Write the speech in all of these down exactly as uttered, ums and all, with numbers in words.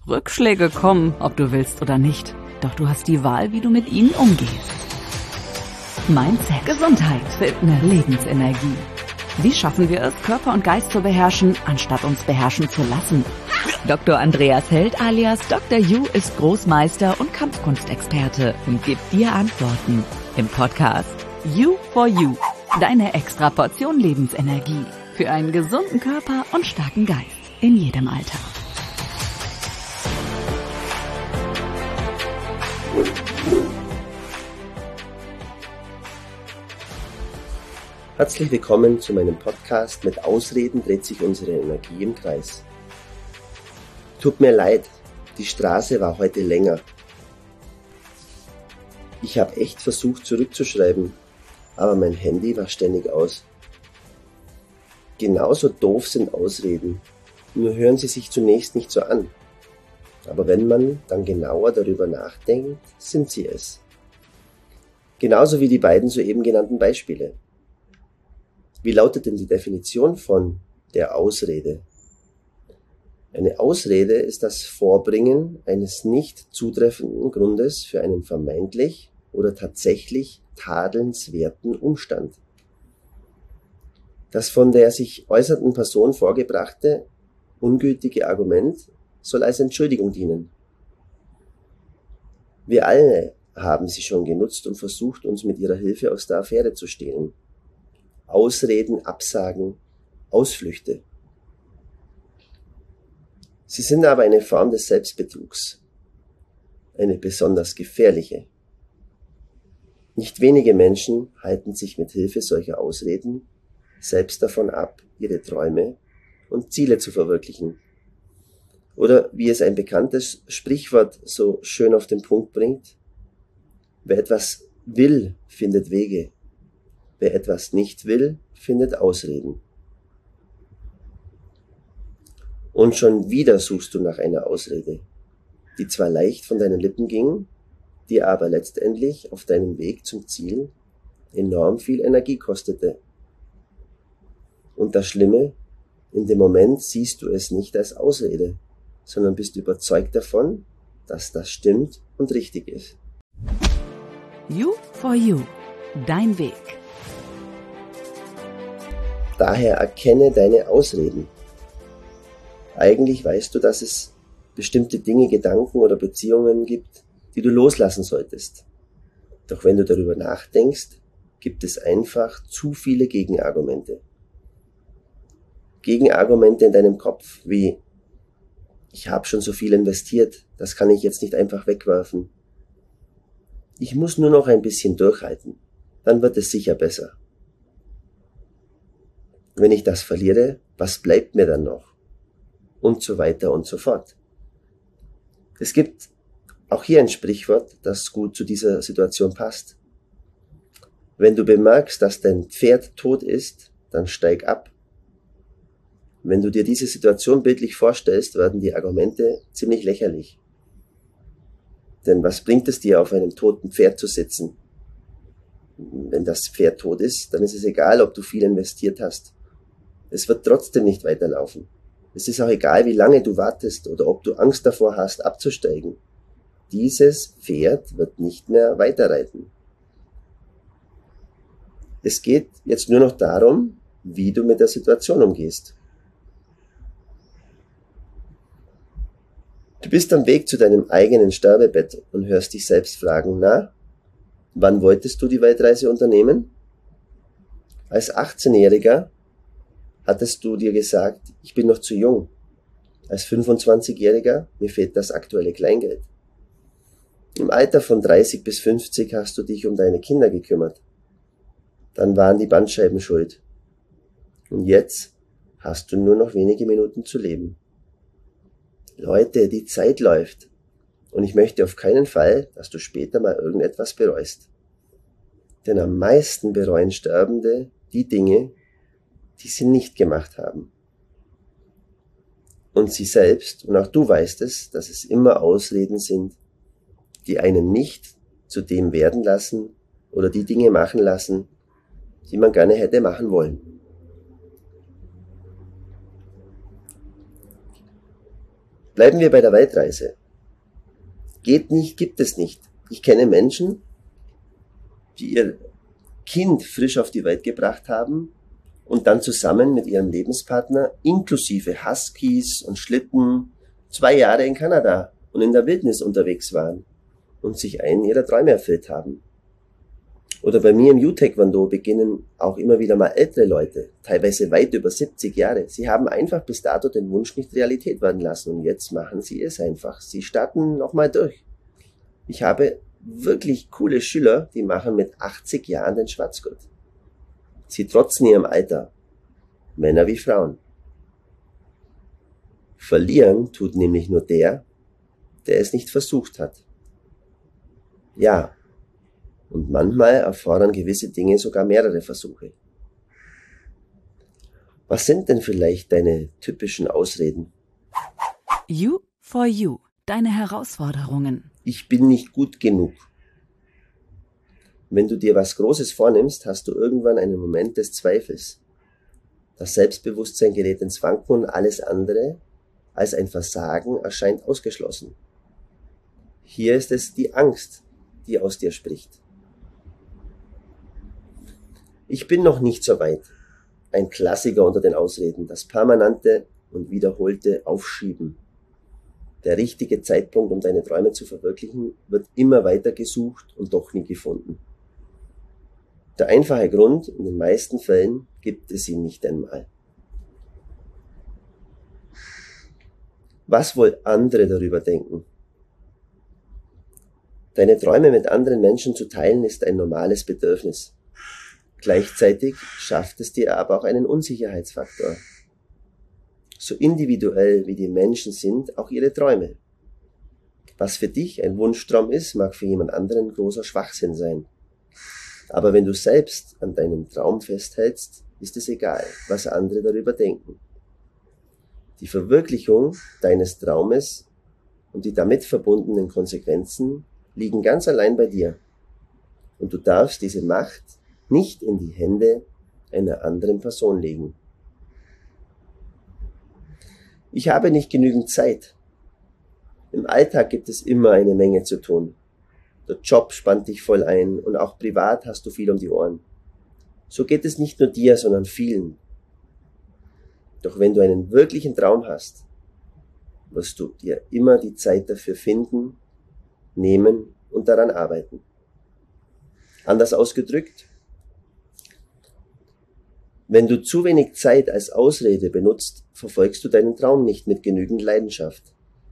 Rückschläge kommen, ob du willst oder nicht. Doch du hast die Wahl, wie du mit ihnen umgehst. Mindset, Gesundheit, Fitness, Lebensenergie. Wie schaffen wir es, Körper und Geist zu beherrschen, anstatt uns beherrschen zu lassen? Doktor Andreas Held alias Doktor You ist Großmeister und Kampfkunstexperte und gibt dir Antworten im Podcast You for You. Deine extra Portion Lebensenergie für einen gesunden Körper und starken Geist in jedem Alter. Herzlich willkommen zu meinem Podcast. Mit Ausreden dreht sich unsere Energie im Kreis. Tut mir leid, die Straße war heute länger. Ich habe echt versucht zurückzuschreiben, aber mein Handy war ständig aus. Genauso doof sind Ausreden, nur hören sie sich zunächst nicht so an. Aber wenn man dann genauer darüber nachdenkt, sind sie es. Genauso wie die beiden soeben genannten Beispiele. Wie lautet denn die Definition von der Ausrede? Eine Ausrede ist das Vorbringen eines nicht zutreffenden Grundes für einen vermeintlich oder tatsächlich tadelnswerten Umstand. Das von der sich äußernden Person vorgebrachte, ungültige Argument soll als Entschuldigung dienen. Wir alle haben sie schon genutzt und versucht, uns mit ihrer Hilfe aus der Affäre zu stehlen. Ausreden, Absagen, Ausflüchte. Sie sind aber eine Form des Selbstbetrugs, eine besonders gefährliche. Nicht wenige Menschen halten sich mit Hilfe solcher Ausreden selbst davon ab, ihre Träume und Ziele zu verwirklichen. Oder wie es ein bekanntes Sprichwort so schön auf den Punkt bringt: Wer etwas will, findet Wege. Wer etwas nicht will, findet Ausreden. Und schon wieder suchst du nach einer Ausrede, die zwar leicht von deinen Lippen ging, die aber letztendlich auf deinem Weg zum Ziel enorm viel Energie kostete. Und das Schlimme, in dem Moment siehst du es nicht als Ausrede, sondern bist überzeugt davon, dass das stimmt und richtig ist. You for You, dein Weg. Daher erkenne deine Ausreden. Eigentlich weißt du, dass es bestimmte Dinge, Gedanken oder Beziehungen gibt, die du loslassen solltest. Doch wenn du darüber nachdenkst, gibt es einfach zu viele Gegenargumente. Gegenargumente in deinem Kopf wie: Ich habe schon so viel investiert, das kann ich jetzt nicht einfach wegwerfen. Ich muss nur noch ein bisschen durchhalten, dann wird es sicher besser. Wenn ich das verliere, was bleibt mir dann noch? Und so weiter und so fort. Es gibt auch hier ein Sprichwort, das gut zu dieser Situation passt. Wenn du bemerkst, dass dein Pferd tot ist, dann steig ab. Wenn du dir diese Situation bildlich vorstellst, werden die Argumente ziemlich lächerlich. Denn was bringt es dir, auf einem toten Pferd zu sitzen? Wenn das Pferd tot ist, dann ist es egal, ob du viel investiert hast. Es wird trotzdem nicht weiterlaufen. Es ist auch egal, wie lange du wartest oder ob du Angst davor hast, abzusteigen. Dieses Pferd wird nicht mehr weiterreiten. Es geht jetzt nur noch darum, wie du mit der Situation umgehst. Du bist am Weg zu deinem eigenen Sterbebett und hörst dich selbst fragen: Na, wann wolltest du die Weltreise unternehmen? Als achtzehnjähriger hattest du dir gesagt: Ich bin noch zu jung. Als fünfundzwanzigjähriger, mir fehlt das aktuelle Kleingeld. Im Alter von dreißig bis fünfzig hast du dich um deine Kinder gekümmert. Dann waren die Bandscheiben schuld. Und jetzt hast du nur noch wenige Minuten zu leben. Leute, die Zeit läuft. Und ich möchte auf keinen Fall, dass du später mal irgendetwas bereust. Denn am meisten bereuen Sterbende die Dinge, die sie nicht gemacht haben. Und sie selbst, und auch du weißt es, dass es immer Ausreden sind, die einen nicht zu dem werden lassen oder die Dinge machen lassen, die man gerne hätte machen wollen. Bleiben wir bei der Weltreise. Geht nicht, gibt es nicht. Ich kenne Menschen, die ihr Kind frisch auf die Welt gebracht haben und dann zusammen mit ihrem Lebenspartner inklusive Huskies und Schlitten zwei Jahre in Kanada und in der Wildnis unterwegs waren und sich einen ihrer Träume erfüllt haben. Oder bei mir im Yu-Taekwondo beginnen auch immer wieder mal ältere Leute, teilweise weit über siebzig Jahre. Sie haben einfach bis dato den Wunsch nicht Realität werden lassen und jetzt machen sie es einfach. Sie starten nochmal durch. Ich habe wirklich coole Schüler, die machen mit achtzig Jahren den Schwarzgurt. Sie trotzen ihrem Alter, Männer wie Frauen. Verlieren tut nämlich nur der, der es nicht versucht hat. Ja, und manchmal erfordern gewisse Dinge sogar mehrere Versuche. Was sind denn vielleicht deine typischen Ausreden? You for You, deine Herausforderungen. Ich bin nicht gut genug. Wenn du dir was Großes vornimmst, hast du irgendwann einen Moment des Zweifels. Das Selbstbewusstsein gerät ins Wanken und alles andere als ein Versagen erscheint ausgeschlossen. Hier ist es die Angst, die aus dir spricht. Ich bin noch nicht so weit. Ein Klassiker unter den Ausreden, das permanente und wiederholte Aufschieben. Der richtige Zeitpunkt, um deine Träume zu verwirklichen, wird immer weiter gesucht und doch nie gefunden. Der einfache Grund, in den meisten Fällen gibt es ihn nicht einmal. Was wohl andere darüber denken? Deine Träume mit anderen Menschen zu teilen ist ein normales Bedürfnis. Gleichzeitig schafft es dir aber auch einen Unsicherheitsfaktor. So individuell wie die Menschen sind, auch ihre Träume. Was für dich ein Wunschtraum ist, mag für jemand anderen großer Schwachsinn sein. Aber wenn du selbst an deinem Traum festhältst, ist es egal, was andere darüber denken. Die Verwirklichung deines Traumes und die damit verbundenen Konsequenzen liegen ganz allein bei dir. Und du darfst diese Macht nicht in die Hände einer anderen Person legen. Ich habe nicht genügend Zeit. Im Alltag gibt es immer eine Menge zu tun. Der Job spannt dich voll ein und auch privat hast du viel um die Ohren. So geht es nicht nur dir, sondern vielen. Doch wenn du einen wirklichen Traum hast, wirst du dir immer die Zeit dafür finden, nehmen und daran arbeiten. Anders ausgedrückt, wenn du zu wenig Zeit als Ausrede benutzt, verfolgst du deinen Traum nicht mit genügend Leidenschaft.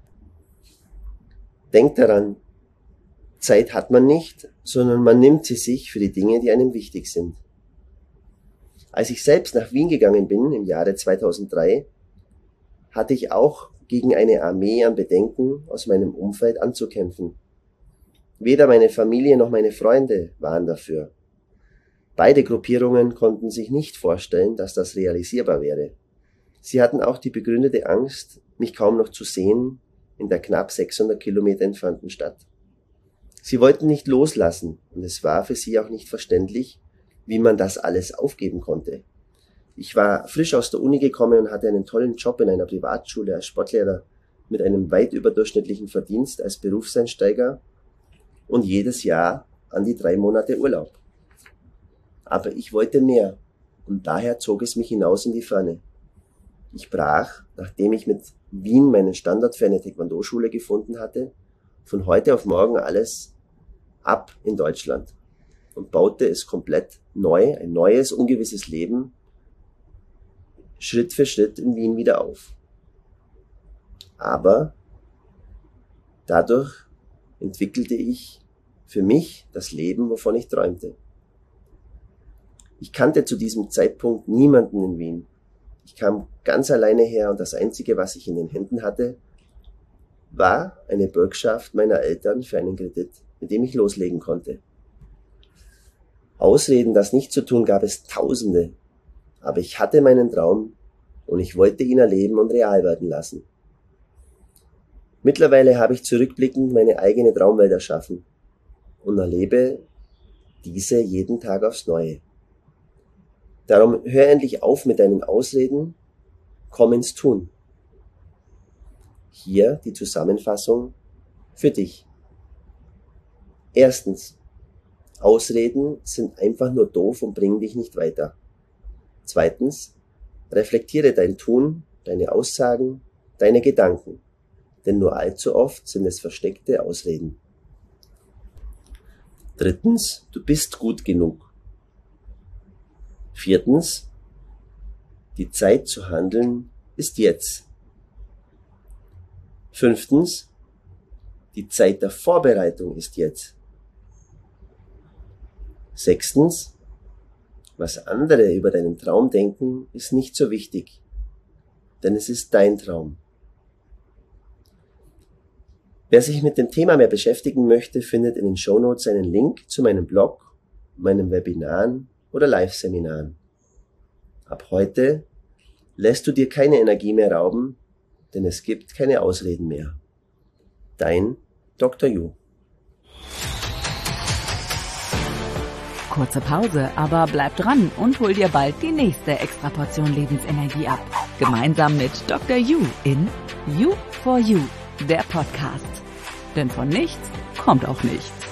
Denk daran, Zeit hat man nicht, sondern man nimmt sie sich für die Dinge, die einem wichtig sind. Als ich selbst nach Wien gegangen bin, im Jahre zweitausenddrei, hatte ich auch gegen eine Armee an Bedenken aus meinem Umfeld anzukämpfen. Weder meine Familie noch meine Freunde waren dafür. Beide Gruppierungen konnten sich nicht vorstellen, dass das realisierbar wäre. Sie hatten auch die begründete Angst, mich kaum noch zu sehen in der knapp sechshundert Kilometer entfernten Stadt. Sie wollten nicht loslassen und es war für sie auch nicht verständlich, wie man das alles aufgeben konnte. Ich war frisch aus der Uni gekommen und hatte einen tollen Job in einer Privatschule als Sportlehrer mit einem weit überdurchschnittlichen Verdienst als Berufseinsteiger und jedes Jahr an die drei Monate Urlaub. Aber ich wollte mehr und daher zog es mich hinaus in die Ferne. Ich brach, nachdem ich mit Wien meinen Standort für eine Taekwondo-Schule gefunden hatte, von heute auf morgen alles ab in Deutschland und baute es komplett neu, ein neues, ungewisses Leben, Schritt für Schritt in Wien wieder auf. Aber dadurch entwickelte ich für mich das Leben, wovon ich träumte. Ich kannte zu diesem Zeitpunkt niemanden in Wien. Ich kam ganz alleine her und das Einzige, was ich in den Händen hatte, war eine Bürgschaft meiner Eltern für einen Kredit, mit dem ich loslegen konnte. Ausreden, das nicht zu tun, gab es Tausende, aber ich hatte meinen Traum und ich wollte ihn erleben und real werden lassen. Mittlerweile habe ich zurückblickend meine eigene Traumwelt erschaffen und erlebe diese jeden Tag aufs Neue. Darum hör endlich auf mit deinen Ausreden, komm ins Tun. Hier die Zusammenfassung für dich. Erstens. Ausreden sind einfach nur doof und bringen dich nicht weiter. Zweitens. Reflektiere dein Tun, deine Aussagen, deine Gedanken. Denn nur allzu oft sind es versteckte Ausreden. Drittens. Du bist gut genug. Viertens. Die Zeit zu handeln ist jetzt. Fünftens. Die Zeit der Vorbereitung ist jetzt. Sechstens. Was andere über deinen Traum denken, ist nicht so wichtig, denn es ist dein Traum. Wer sich mit dem Thema mehr beschäftigen möchte, findet in den Shownotes einen Link zu meinem Blog, meinen Webinaren oder Live-Seminaren. Ab heute lässt du dir keine Energie mehr rauben, denn es gibt keine Ausreden mehr. Dein Doktor Ju. Kurze Pause, aber bleib dran und hol dir bald die nächste Extraportion Lebensenergie ab. Gemeinsam mit Doktor Ju in You for You, der Podcast. Denn von nichts kommt auch nichts.